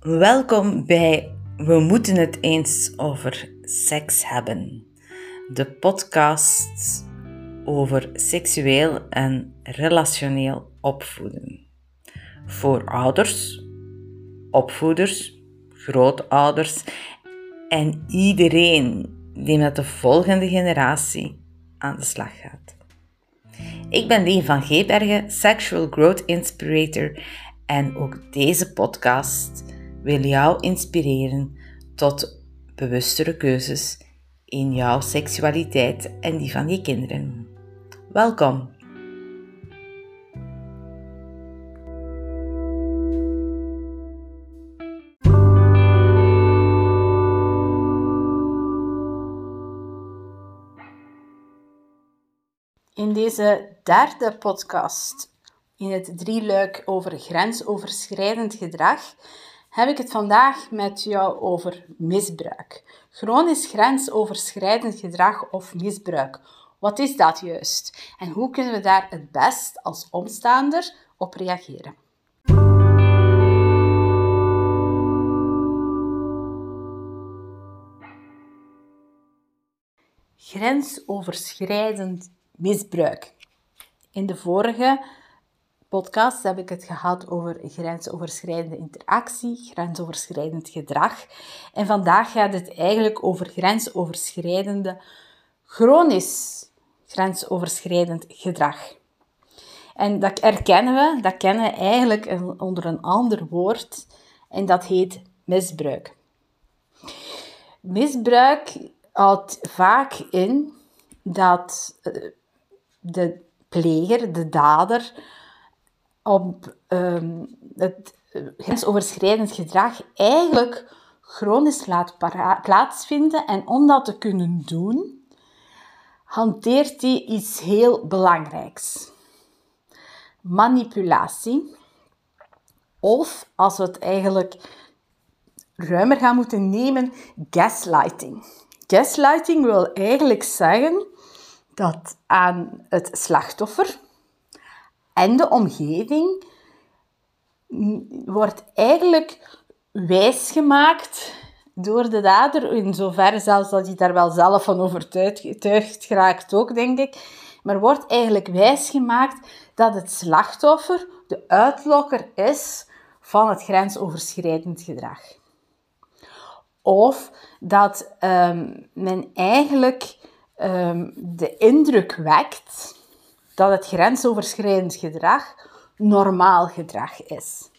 Welkom bij We moeten het eens over seks hebben. De podcast over seksueel en relationeel opvoeden. Voor ouders, opvoeders, grootouders en iedereen die met de volgende generatie aan de slag gaat. Ik ben Lien van Geebergen, Sexual Growth Inspirator en ook deze podcast wil jou inspireren tot bewustere keuzes in jouw seksualiteit en die van je kinderen. Welkom! In deze derde podcast, in het drieluik over grensoverschrijdend gedrag, heb ik het vandaag met jou over misbruik. Chronisch grensoverschrijdend gedrag of misbruik. Wat is dat juist? En hoe kunnen we daar het best als omstaander op reageren? Grensoverschrijdend misbruik. In de vorige podcast heb ik het gehad over grensoverschrijdende interactie, grensoverschrijdend gedrag. En vandaag gaat het eigenlijk over grensoverschrijdende, chronisch grensoverschrijdend gedrag. En dat kennen we eigenlijk onder een ander woord en dat heet misbruik. Misbruik houdt vaak in dat de pleger, de dader, op het grensoverschrijdend gedrag eigenlijk chronisch laat plaatsvinden. En om dat te kunnen doen, hanteert hij iets heel belangrijks. Manipulatie. Of, als we het eigenlijk ruimer gaan moeten nemen, gaslighting. Gaslighting wil eigenlijk zeggen dat aan het slachtoffer en de omgeving wordt eigenlijk wijsgemaakt door de dader, in zoverre zelfs dat hij daar wel zelf van overtuigd geraakt ook, denk ik. Maar wordt eigenlijk wijsgemaakt dat het slachtoffer de uitlokker is van het grensoverschrijdend gedrag. Of dat men eigenlijk de indruk wekt dat het grensoverschrijdend gedrag normaal gedrag is.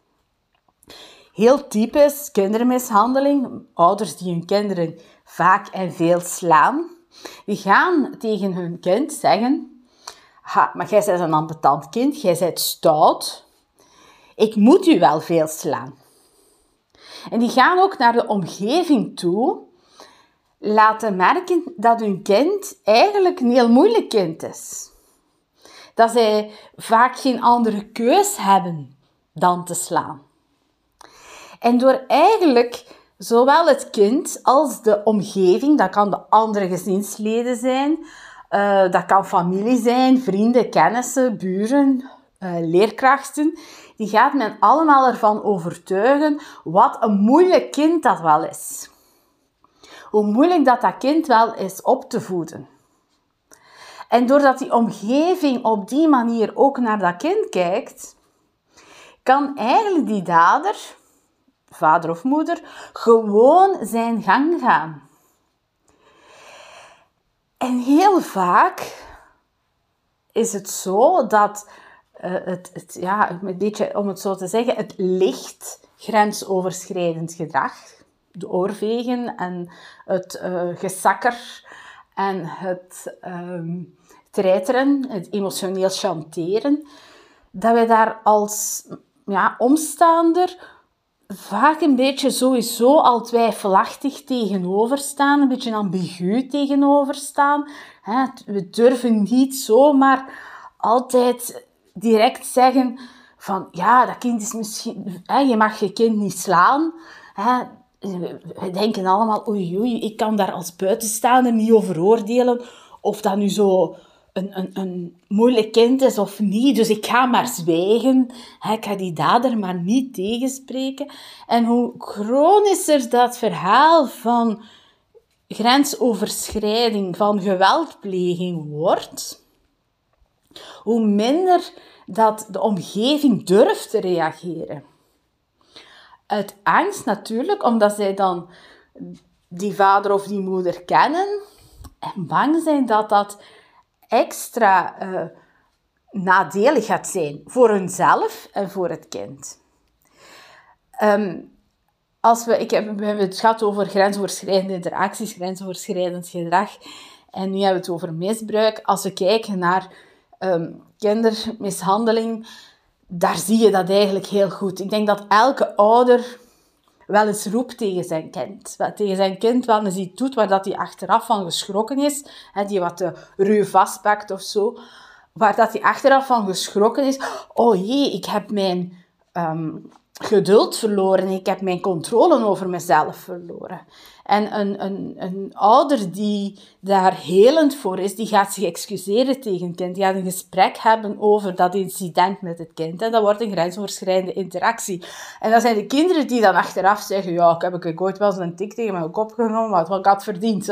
Heel typisch kindermishandeling. Ouders die hun kinderen vaak en veel slaan. Die gaan tegen hun kind zeggen: maar jij bent een ambetant kind, jij bent stout. Ik moet u wel veel slaan. En die gaan ook naar de omgeving toe laten merken dat hun kind eigenlijk een heel moeilijk kind is. Dat zij vaak geen andere keus hebben dan te slaan. En door eigenlijk zowel het kind als de omgeving, dat kan de andere gezinsleden zijn, dat kan familie zijn, vrienden, kennissen, buren, leerkrachten, die gaat men allemaal ervan overtuigen wat een moeilijk kind dat wel is. Hoe moeilijk dat kind wel is op te voeden. En doordat die omgeving op die manier ook naar dat kind kijkt, kan eigenlijk die dader, vader of moeder, gewoon zijn gang gaan. En heel vaak is het zo dat een beetje, om het zo te zeggen, het licht grensoverschrijdend gedrag, de oorvegen en het gesakker en het treiteren, het emotioneel chanteren, dat wij daar als omstaander vaak een beetje sowieso al twijfelachtig tegenover staan, een beetje ambigu tegenover staan. We durven niet zomaar altijd direct zeggen van ja, dat kind is misschien, je mag je kind niet slaan. We denken allemaal, oei, ik kan daar als buitenstaander niet over oordelen of dat nu zo een moeilijk kind is of niet. Dus ik ga maar zwijgen. Ik ga die dader maar niet tegenspreken. En hoe chronischer dat verhaal van grensoverschrijding, van geweldpleging wordt, hoe minder dat de omgeving durft te reageren. Uit angst natuurlijk, omdat zij dan die vader of die moeder kennen en bang zijn dat dat extra nadelig gaat zijn voor hunzelf en voor het kind. We hebben het gehad over grensoverschrijdende interacties, grensoverschrijdend gedrag. En nu hebben we het over misbruik. Als we kijken naar kindermishandeling, daar zie je dat eigenlijk heel goed. Ik denk dat elke ouder wel eens roept tegen zijn kind. Tegen zijn kind wel eens iets doet waar dat hij achteraf van geschrokken is. Die wat de ruw vastpakt of zo. Waar dat hij achteraf van geschrokken is. Oh jee, ik heb mijn geduld verloren. Ik heb mijn controle over mezelf verloren. En een ouder die daar helend voor is, die gaat zich excuseren tegen het kind. Die gaat een gesprek hebben over dat incident met het kind. En dat wordt een grensoverschrijdende interactie. En dat zijn de kinderen die dan achteraf zeggen, ja, ik heb ooit wel eens een tik tegen mijn kop genomen, maar ik had verdiend.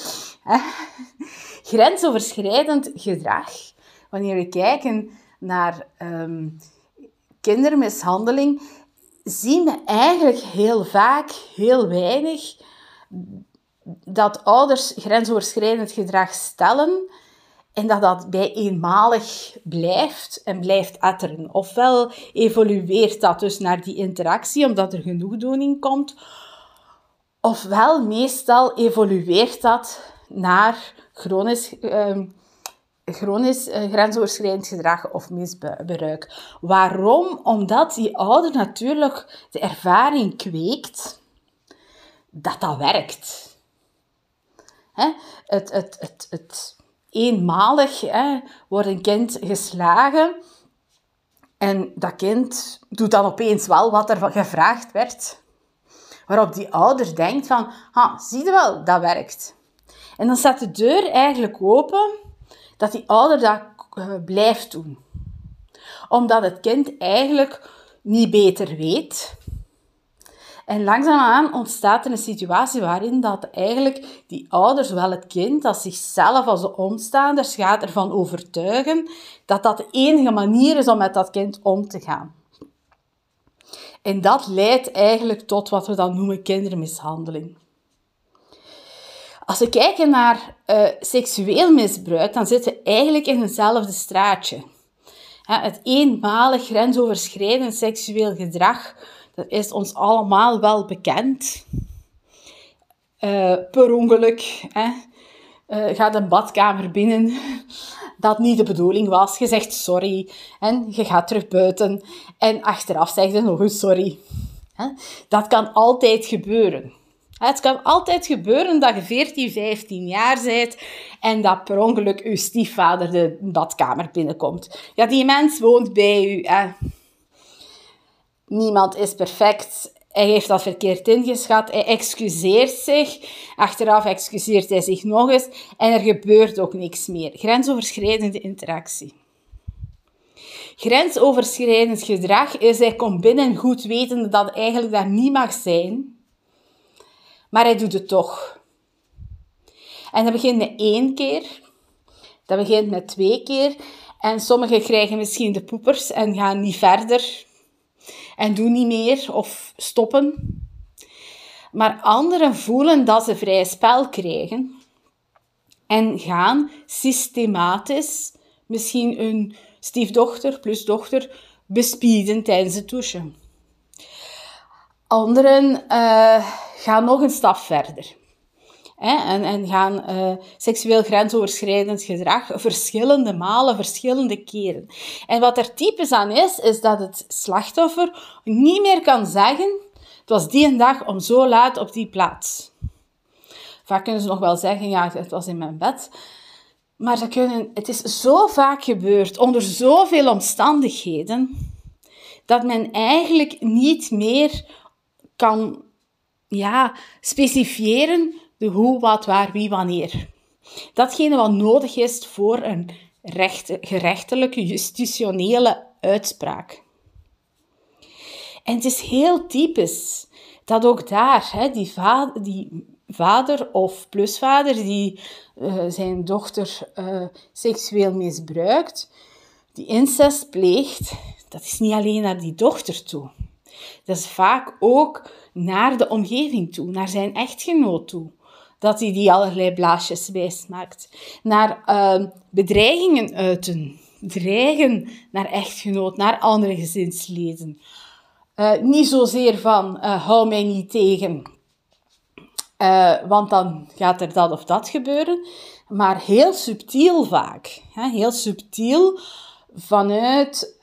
Grensoverschrijdend gedrag, wanneer we kijken naar kindermishandeling, zien we eigenlijk heel vaak, heel weinig, dat ouders grensoverschrijdend gedrag stellen en dat dat bij eenmalig blijft en blijft etteren. Ofwel evolueert dat dus naar die interactie, omdat er genoegdoening komt, ofwel meestal evolueert dat naar chronisch grensoverschrijdend gedrag of misbruik. Waarom? Omdat die ouder natuurlijk de ervaring kweekt dat dat werkt. Het eenmalig wordt een kind geslagen en dat kind doet dan opeens wel wat er gevraagd werd. Waarop die ouder denkt van, zie je wel, dat werkt. En dan staat de deur eigenlijk open dat die ouder dat blijft doen. Omdat het kind eigenlijk niet beter weet. En langzaamaan ontstaat er een situatie waarin dat eigenlijk die ouder, zowel het kind als zichzelf als de omstaanders, gaat ervan overtuigen dat dat de enige manier is om met dat kind om te gaan. En dat leidt eigenlijk tot wat we dan noemen kindermishandeling. Als we kijken naar seksueel misbruik, dan zitten we eigenlijk in hetzelfde straatje. Het eenmalig grensoverschrijdend seksueel gedrag, dat is ons allemaal wel bekend. Per ongeluk gaat een badkamer binnen dat niet de bedoeling was. Je zegt sorry en je gaat terug buiten en achteraf zeg je nog eens sorry. Dat kan altijd gebeuren. Het kan altijd gebeuren dat je 14, 15 jaar bent en dat per ongeluk je stiefvader de badkamer binnenkomt. Ja, die mens woont bij u. Niemand is perfect. Hij heeft dat verkeerd ingeschat. Hij excuseert zich. Achteraf excuseert hij zich nog eens. En er gebeurt ook niks meer. Grensoverschrijdende interactie. Grensoverschrijdend gedrag is hij komt binnen goed wetende dat hij eigenlijk daar niet mag zijn. Maar hij doet het toch. En dat begint met 1 keer. Dat begint met 2 keer. En sommigen krijgen misschien de poepers en gaan niet verder. En doen niet meer of stoppen. Maar anderen voelen dat ze vrij spel krijgen. En gaan systematisch misschien hun stiefdochter plus dochter bespieden tijdens het douchen. Anderen gaan nog een stap verder. En gaan seksueel grensoverschrijdend gedrag verschillende malen, verschillende keren. En wat er typisch aan is dat het slachtoffer niet meer kan zeggen, het was die een dag om zo laat op die plaats. Vaak kunnen ze nog wel zeggen, ja, het was in mijn bed. Maar het is zo vaak gebeurd, onder zoveel omstandigheden, dat men eigenlijk niet meer kan specifiëren de hoe, wat, waar, wie, wanneer. Datgene wat nodig is voor een gerechtelijke, justitionele uitspraak. En het is heel typisch dat ook daar die vader of plusvader die zijn dochter seksueel misbruikt, die incest pleegt, dat is niet alleen naar die dochter toe. Dat is vaak ook naar de omgeving toe, naar zijn echtgenoot toe. Dat hij die allerlei blaasjes wijs maakt. Naar bedreigingen uiten. Dreigen naar echtgenoot, naar andere gezinsleden. Niet zozeer van, hou mij niet tegen, want dan gaat er dat of dat gebeuren. Maar heel subtiel vaak. Heel subtiel vanuit,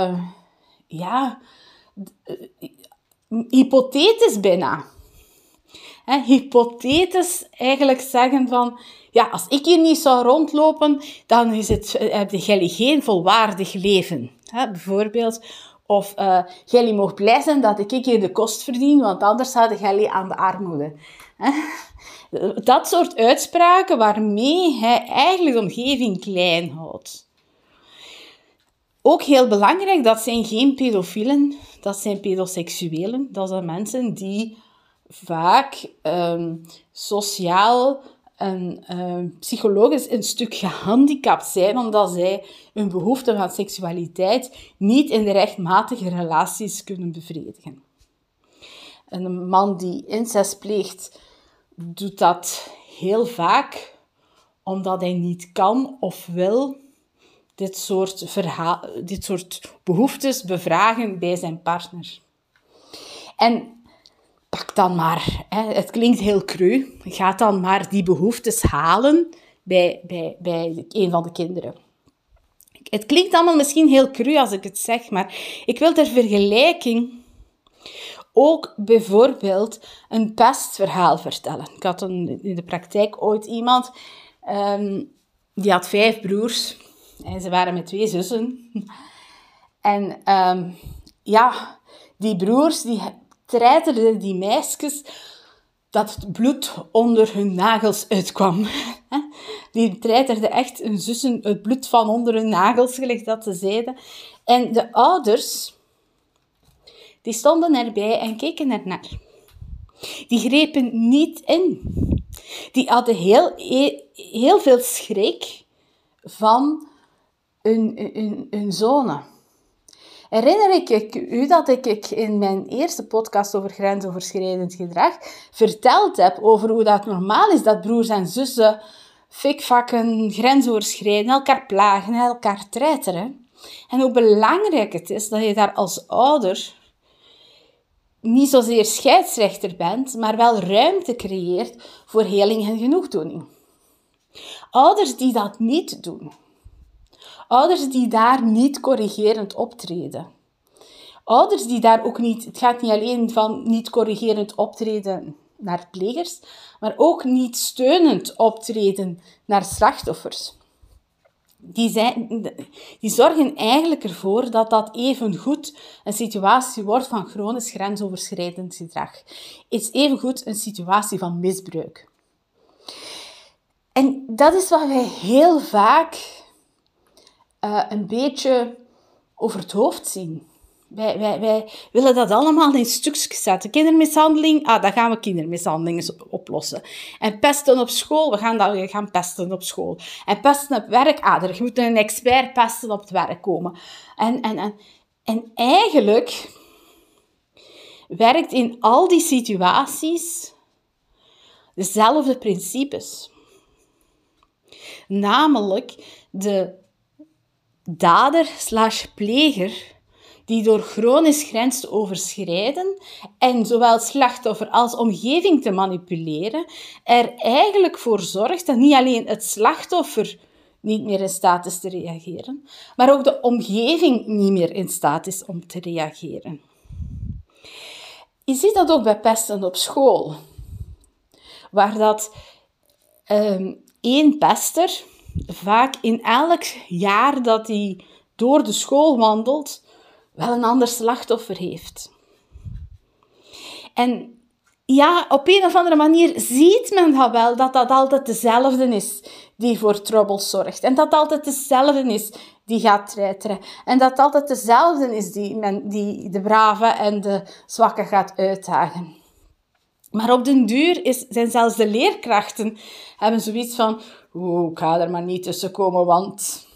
hypothetisch bijna. Hypothetisch eigenlijk zeggen van, ja, als ik hier niet zou rondlopen, dan heb jij geen volwaardig leven. Bijvoorbeeld, of jij mag blij zijn dat ik hier de kost verdien, want anders zou jij aan de armoede. Dat soort uitspraken waarmee hij eigenlijk de omgeving klein houdt. Ook heel belangrijk, dat zijn geen pedofielen, dat zijn pedoseksuelen. Dat zijn mensen die vaak sociaal en psychologisch een stuk gehandicapt zijn, omdat zij hun behoefte van seksualiteit niet in de rechtmatige relaties kunnen bevredigen. En een man die incest pleegt, doet dat heel vaak omdat hij niet kan of wil dit soort behoeftes bevragen bij zijn partner. En pak dan maar, het klinkt heel cru, ga dan maar die behoeftes halen bij een van de kinderen. Het klinkt allemaal misschien heel cru als ik het zeg, maar ik wil ter vergelijking ook bijvoorbeeld een pestverhaal vertellen. Ik had in de praktijk ooit iemand, die had 5 broers. En ze waren met 2 zussen. En die broers, die treiterden die meisjes dat het bloed onder hun nagels uitkwam. Die treiterden echt hun zussen het bloed van onder hun nagels, gelijk dat ze zeiden. En de ouders, die stonden erbij en keken ernaar. Die grepen niet in. Die hadden heel veel schrik van hun zonen. Herinner ik u dat ik in mijn eerste podcast over grensoverschrijdend gedrag verteld heb over hoe dat normaal is dat broers en zussen fikvakken, grensoverschrijden, elkaar plagen, elkaar treiteren. En hoe belangrijk het is dat je daar als ouder niet zozeer scheidsrechter bent, maar wel ruimte creëert voor heling en genoegdoening. Ouders die dat niet doen, ouders die daar niet corrigerend optreden, ouders die daar ook niet, het gaat niet alleen van niet corrigerend optreden naar plegers, maar ook niet steunend optreden naar slachtoffers. Die zorgen eigenlijk ervoor dat dat evengoed een situatie wordt van chronisch grensoverschrijdend gedrag. Het is evengoed een situatie van misbruik. En dat is wat wij heel vaak een beetje over het hoofd zien. Wij willen dat allemaal in stukjes zetten. Kindermishandeling, dan gaan we kindermishandelingen oplossen. En pesten op school, we gaan pesten op school. En pesten op werk, er moet een expert pesten op het werk komen. En eigenlijk werkt in al die situaties dezelfde principes. Namelijk de dader/pleger die door chronisch grens te overschrijden en zowel slachtoffer als omgeving te manipuleren, er eigenlijk voor zorgt dat niet alleen het slachtoffer niet meer in staat is te reageren, maar ook de omgeving niet meer in staat is om te reageren. Je ziet dat ook bij pesten op school, waar dat één pester vaak in elk jaar dat hij door de school wandelt, wel een ander slachtoffer heeft. En ja, op een of andere manier ziet men dat wel, dat dat altijd dezelfde is die voor trouble zorgt. En dat altijd dezelfde is die gaat treiteren. En dat altijd dezelfde is die de brave en de zwakke gaat uitdagen. Maar op den duur zijn zelfs de leerkrachten hebben zoiets van, ik ga er maar niet tussen komen, want...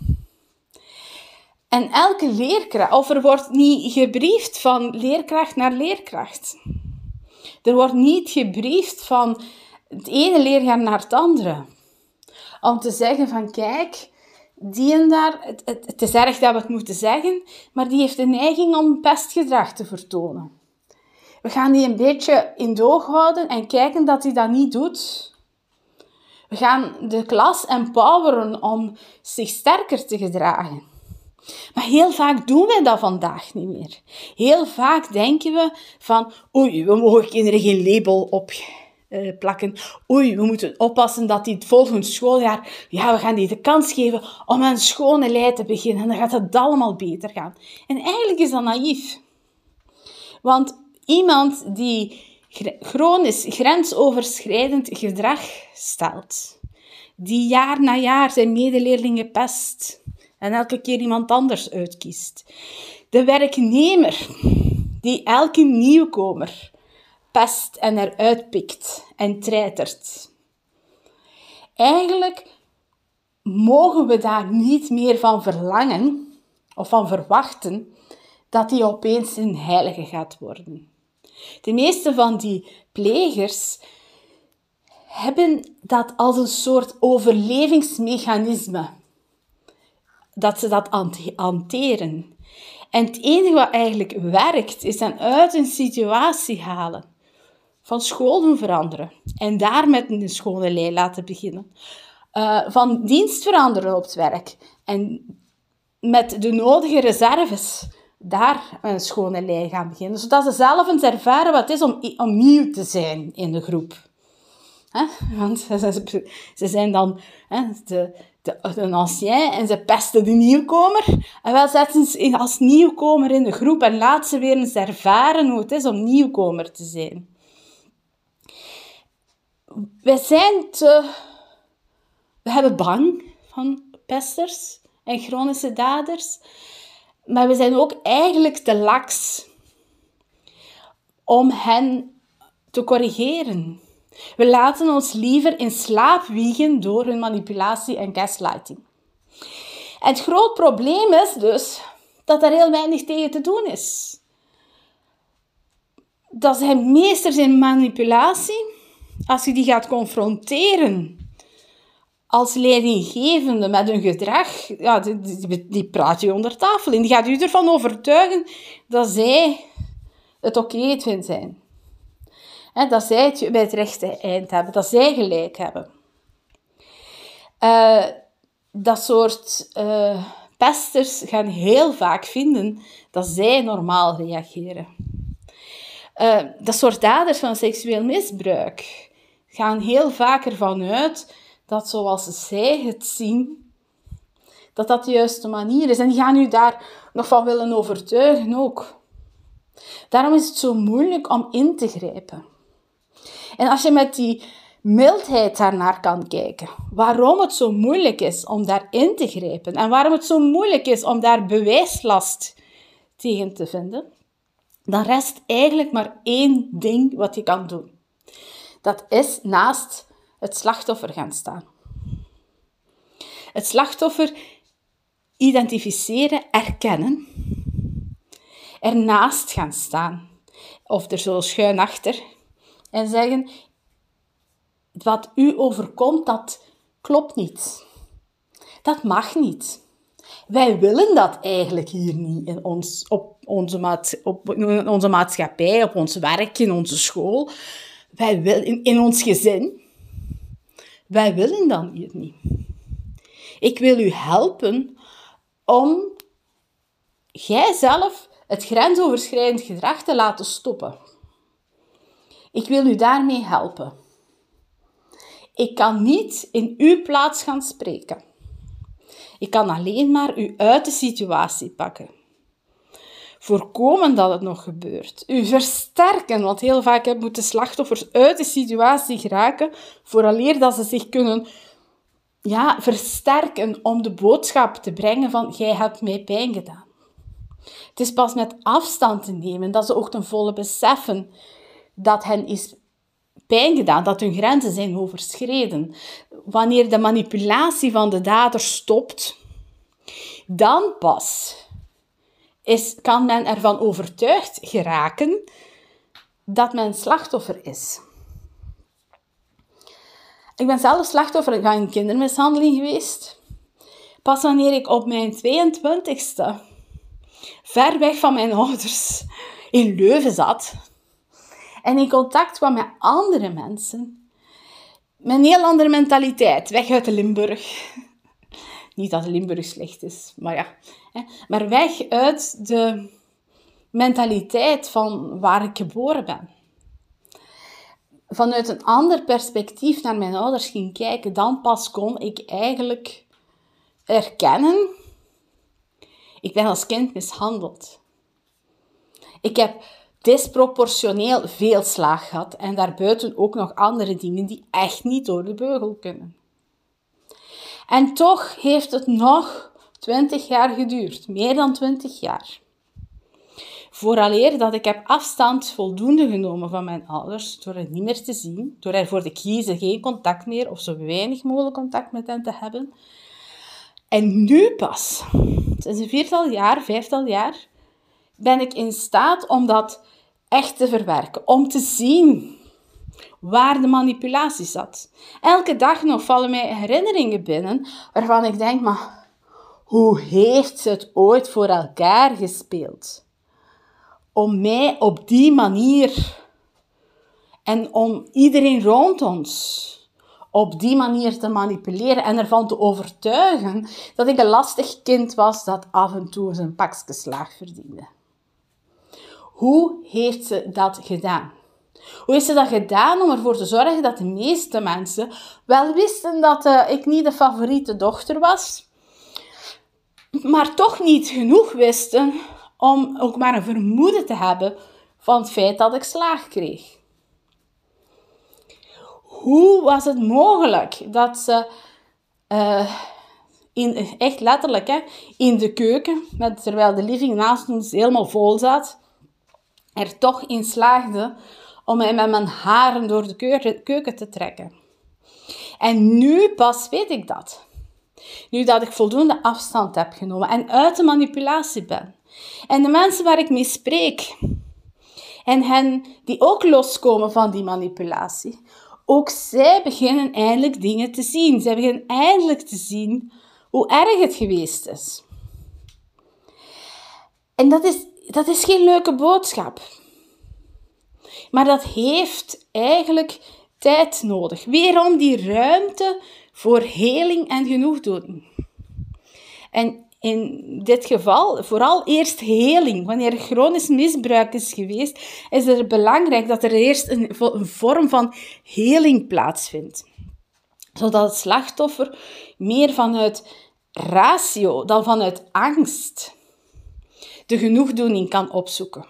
En elke leerkracht, of er wordt niet gebriefd van leerkracht naar leerkracht. Er wordt niet gebriefd van het ene leerjaar naar het andere. Om te zeggen van, kijk, die en daar, het is erg dat we het moeten zeggen, maar die heeft de neiging om pestgedrag te vertonen. We gaan die een beetje in het oog houden en kijken dat hij dat niet doet. We gaan de klas empoweren om zich sterker te gedragen. Maar heel vaak doen wij dat vandaag niet meer. Heel vaak denken we van, oei, we mogen kinderen geen label opplakken. Oei, we moeten oppassen dat die het volgend schooljaar, we gaan die de kans geven om een schone lei te beginnen. En dan gaat het allemaal beter gaan. En eigenlijk is dat naïef. Want iemand die chronisch grensoverschrijdend gedrag stelt, die jaar na jaar zijn medeleerlingen pest en elke keer iemand anders uitkiest. De werknemer die elke nieuwkomer pest en eruit pikt en treitert. Eigenlijk mogen we daar niet meer van verlangen of van verwachten dat hij opeens een heilige gaat worden. De meeste van die plegers hebben dat als een soort overlevingsmechanisme. Dat ze dat hanteren. En het enige wat eigenlijk werkt, is hen uit een situatie halen. Van school doen veranderen. En daar met een schone lei laten beginnen. Van dienst veranderen op het werk. En met de nodige reserves daar een schone lei gaan beginnen. Zodat ze zelf eens ervaren wat het is om nieuw te zijn in de groep. Want ze zijn dan een ancien en ze pesten de nieuwkomer. En wel zetten ze als nieuwkomer in de groep en laten ze weer eens ervaren hoe het is om nieuwkomer te zijn. We hebben bang van pesters en chronische daders. Maar we zijn ook eigenlijk te laks om hen te corrigeren. We laten ons liever in slaap wiegen door hun manipulatie en gaslighting. En het groot probleem is dus dat er heel weinig tegen te doen is. Dat zijn meesters in manipulatie. Als je die gaat confronteren als leidinggevende met hun gedrag, die praat je onder tafel in. Die gaat u ervan overtuigen dat zij het oké vindt zijn. Dat zij het bij het rechte eind hebben. Dat zij gelijk hebben. Dat soort pesters gaan heel vaak vinden dat zij normaal reageren. Dat soort daders van seksueel misbruik gaan heel vaak ervan uit dat zoals zij het zien, dat de juiste manier is. En die gaan u daar nog van willen overtuigen ook. Daarom is het zo moeilijk om in te grijpen. En als je met die mildheid daarnaar kan kijken, waarom het zo moeilijk is om daar in te grijpen en waarom het zo moeilijk is om daar bewijslast tegen te vinden, dan rest eigenlijk maar één ding wat je kan doen. Dat is naast het slachtoffer gaan staan. Het slachtoffer identificeren, erkennen, ernaast gaan staan of er zo schuin achter en zeggen, wat u overkomt, dat klopt niet. Dat mag niet. Wij willen dat eigenlijk hier niet op onze maatschappij, op ons werk, in onze school. Wij willen, in ons gezin. Wij willen dat hier niet. Ik wil u helpen om jijzelf het grensoverschrijdend gedrag te laten stoppen. Ik wil u daarmee helpen. Ik kan niet in uw plaats gaan spreken. Ik kan alleen maar u uit de situatie pakken. voorkomen dat het nog gebeurt. U versterken, want heel vaak moeten slachtoffers uit de situatie geraken, vooraleer dat ze zich kunnen versterken om de boodschap te brengen van jij hebt mij pijn gedaan. Het is pas met afstand te nemen dat ze ook ten volle beseffen dat hen is pijn gedaan, dat hun grenzen zijn overschreden. Wanneer de manipulatie van de dader stopt, dan pas kan men ervan overtuigd geraken dat men slachtoffer is. Ik ben zelf slachtoffer van kindermishandeling geweest. Pas wanneer ik op mijn 22e ver weg van mijn ouders in Leuven zat en in contact kwam met andere mensen met een heel andere mentaliteit, weg uit de Limburg. Niet dat Limburg slecht is, maar ja. Maar weg uit de mentaliteit van waar ik geboren ben. Vanuit een ander perspectief naar mijn ouders ging kijken, dan pas kon ik eigenlijk erkennen, ik ben als kind mishandeld. Ik heb disproportioneel veel slaag gehad en daarbuiten ook nog andere dingen die echt niet door de beugel kunnen. En toch heeft het nog 20 jaar geduurd, meer dan 20 jaar. Vooraleer dat ik heb afstand voldoende genomen van mijn ouders, door het niet meer te zien, door ervoor te kiezen geen contact meer of zo weinig mogelijk contact met hen te hebben. En nu pas, sinds een 5 jaar, ben ik in staat om dat echt te verwerken. Om te zien waar de manipulatie zat. Elke dag nog vallen mij herinneringen binnen waarvan ik denk, maar hoe heeft ze het ooit voor elkaar gespeeld? Om mij op die manier en om iedereen rond ons op die manier te manipuleren en ervan te overtuigen dat ik een lastig kind was dat af en toe zijn pakje slaag verdiende. Hoe heeft ze dat gedaan? Hoe heeft ze dat gedaan om ervoor te zorgen dat de meeste mensen wel wisten dat ik niet de favoriete dochter was, maar toch niet genoeg wisten om ook maar een vermoeden te hebben van het feit dat ik slaag kreeg? Hoe was het mogelijk dat ze, echt letterlijk, in de keuken, terwijl de living naast ons helemaal vol zat, er toch in slaagde om mij met mijn haren door de keuken te trekken? En nu pas weet ik dat. Nu dat ik voldoende afstand heb genomen en uit de manipulatie ben. En de mensen waar ik mee spreek, en hen die ook loskomen van die manipulatie, ook zij beginnen eindelijk dingen te zien. Zij beginnen eindelijk te zien hoe erg het geweest is. En dat is geen leuke boodschap. Maar dat heeft eigenlijk tijd nodig. Weerom die ruimte voor heling en genoegdoening. En in dit geval vooral eerst heling. Wanneer er chronisch misbruik is geweest, is het belangrijk dat er eerst een vorm van heling plaatsvindt. Zodat het slachtoffer meer vanuit ratio dan vanuit angst de genoegdoening kan opzoeken.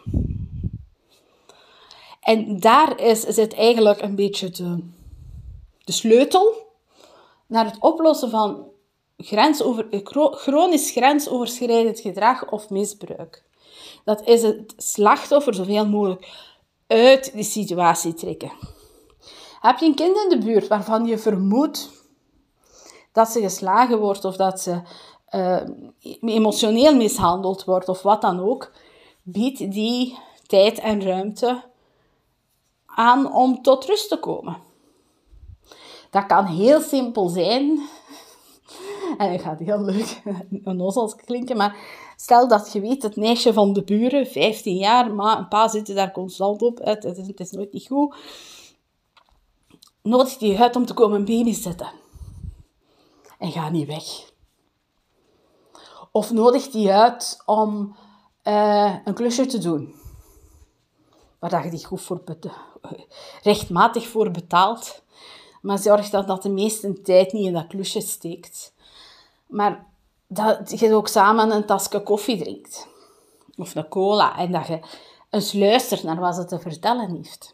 En daar zit eigenlijk een beetje de sleutel naar het oplossen van chronisch grensoverschrijdend gedrag of misbruik. Dat is het slachtoffer zoveel mogelijk uit die situatie trekken. Heb je een kind in de buurt waarvan je vermoedt dat ze geslagen wordt of dat ze emotioneel mishandeld wordt of wat dan ook, bied die tijd en ruimte aan om tot rust te komen. Dat kan heel simpel zijn. En het gaat heel leuk onnozels klinken, maar stel dat je weet, het meisje van de buren, 15 jaar, ma en pa zitten daar constant op, het is nooit niet goed, nodig die uit om te komen babysitten. En ga niet weg. Of nodig die uit om een klusje te doen, waar je die goed voor rechtmatig voor betaalt, maar zorg dat de meeste tijd niet in dat klusje steekt. Maar dat je ook samen een tasje koffie drinkt. of een cola en dat je eens luistert naar wat ze te vertellen heeft.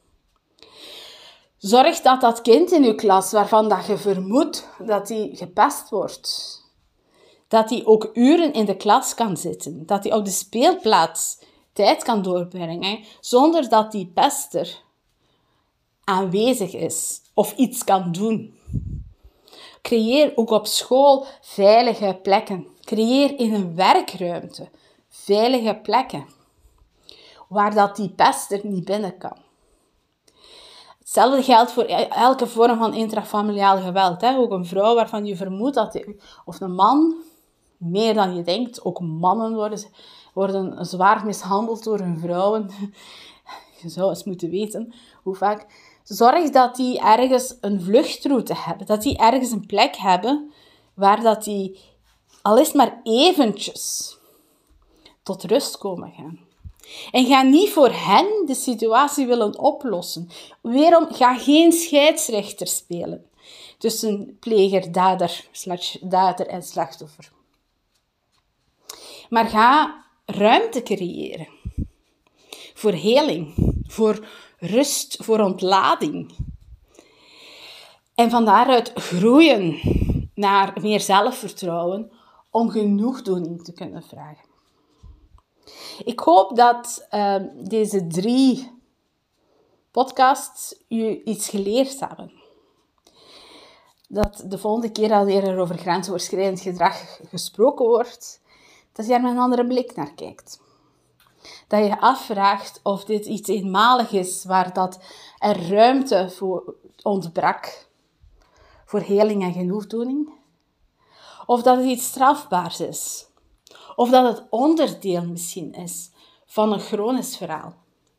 Zorg dat dat kind in je klas, waarvan dat je vermoedt dat hij gepest wordt, dat hij ook uren in de klas kan zitten, dat hij op de speelplaats tijd kan doorbrengen, zonder dat die pester aanwezig is of iets kan doen. Creëer ook op school veilige plekken. Creëer in een werkruimte veilige plekken waar dat die pester niet binnen kan. Hetzelfde geldt voor elke vorm van intrafamiliaal geweld. Ook een vrouw waarvan je vermoedt of een man, meer dan je denkt, ook mannen worden zwaar mishandeld door hun vrouwen. Je zou eens moeten weten hoe vaak. Zorg dat die ergens een vluchtroute hebben. Dat die ergens een plek hebben waar dat die, al is maar eventjes, tot rust komen gaan. En ga niet voor hen de situatie willen oplossen. Weerom, ga geen scheidsrechter spelen tussen pleger, dader en slachtoffer. Maar ga ruimte creëren voor heling, voor rust, voor ontlading. En van daaruit groeien naar meer zelfvertrouwen om genoegdoening te kunnen vragen. Ik hoop dat deze 3 podcasts u iets geleerd hebben. Dat de volgende keer als er over grensoverschrijdend gedrag gesproken wordt, dat je er met een andere blik naar kijkt. Dat je je afvraagt of dit iets eenmalig is, waar dat er ruimte voor ontbrak, voor heling en genoegdoening. Of dat het iets strafbaars is. Of dat het onderdeel misschien is van een chronisch verhaal.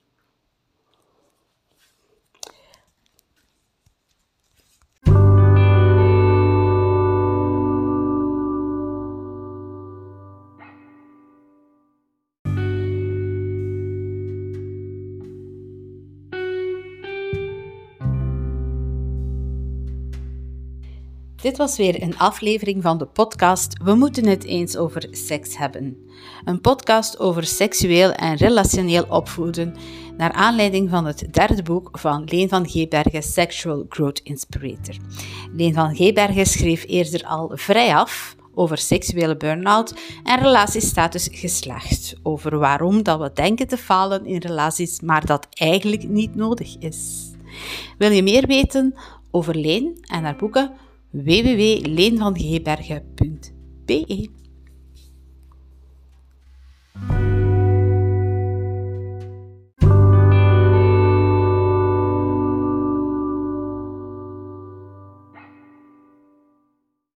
Dit was weer een aflevering van de podcast We moeten het eens over seks hebben. Een podcast over seksueel en relationeel opvoeden, naar aanleiding van het 3e boek van Leen van Geebergen, Sexual Growth Inspirator. Leen van Geebergen schreef eerder al vrij af over seksuele burn-out en relatiestatus geslacht, over waarom dat we denken te falen in relaties, maar dat eigenlijk niet nodig is. Wil je meer weten over Leen en haar boeken? www.leenvangeebergen.be